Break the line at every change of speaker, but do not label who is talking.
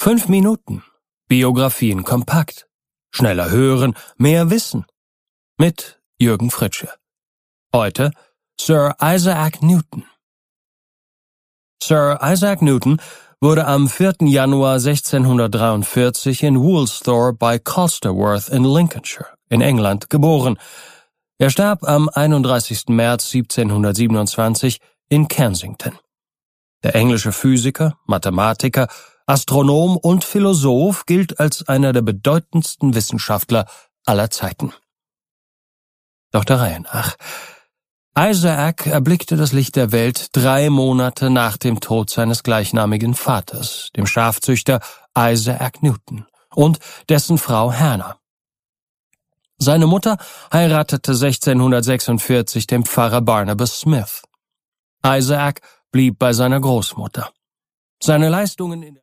5 Minuten. Biografien kompakt. Schneller hören, mehr wissen. Mit Jürgen Fritsche. Heute Sir Isaac Newton. Sir Isaac Newton wurde am 4. Januar 1643 in Woolsthorpe bei Colsterworth in Lincolnshire in England geboren. Er starb am 31. März 1727 in Kensington. Der englische Physiker, Mathematiker, Astronom und Philosoph gilt als einer der bedeutendsten Wissenschaftler aller Zeiten. Doch der Reihe nach. Isaac erblickte das Licht der Welt 3 Monate nach dem Tod seines gleichnamigen Vaters, dem Schafzüchter Isaac Newton, und dessen Frau Hannah. Seine Mutter heiratete 1646 den Pfarrer Barnabas Smith. Isaac blieb bei seiner Großmutter. Seine Leistungen in